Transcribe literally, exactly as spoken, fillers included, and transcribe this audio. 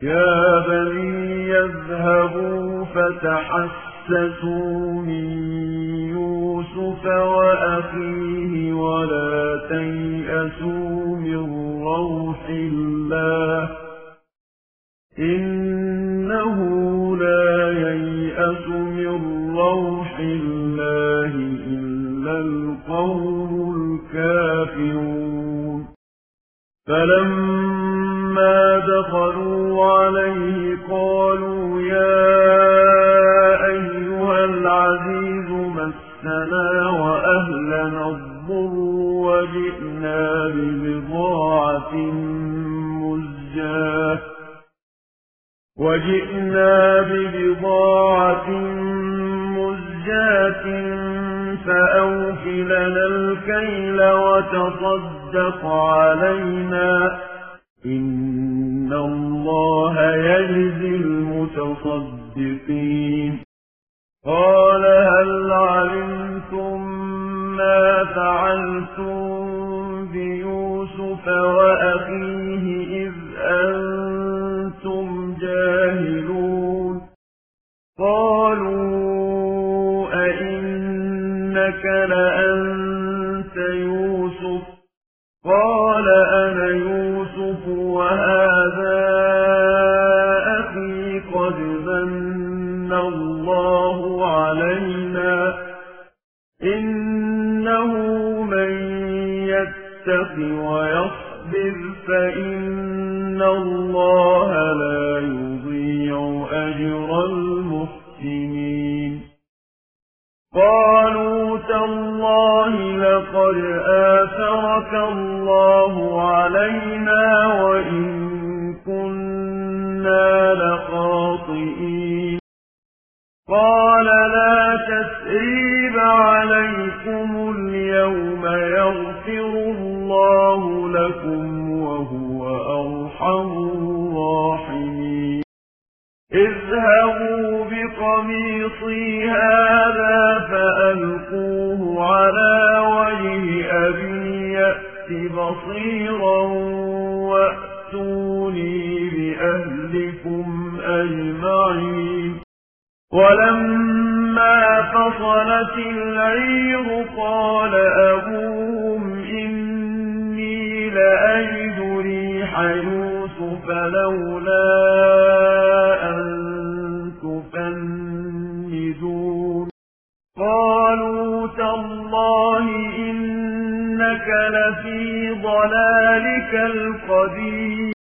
يا بني يذهبوا فتحسسوا من يوسف وأخيه ولا تيأسوا من روح الله إنه لا ييأس من روح الله إلا القوم الكافرون فلما دخلوا عليه قالوا يا أيها العزيز مسنا وأهلنا الضر وجئنا ببضاعة مزجاة وجئنا ببضاعة مزجاة فأوف لنا الكيل وتصدق علينا إن الله يجزي المتصدقين قال هل علمتم ما فعلتم بيوسف وأخيه إذ أنتم جاهلون قالوا أئنك لأنت يوسف قال أنا يوسف وهذا أخي قد من الله علينا إنه من يتق ويصبر فإن الله لا يضيع أجر المحسنين قالوا تالله لقد آثرك الله علينا وإن كنا لخاطئين قال لا تثريب عليكم اليوم يغفر الله لكم وهو أرحم الراحمين اذهبوا بقميصي هذا فألقوه على وجه أبي يأت بصيرا وأتوني بأهلكم أجمعين ولما فصلت العير قال أبوهم إني لأجد ريح يوسف لولا أن تفندون قالوا تالله إنك لفي ضلالك القديم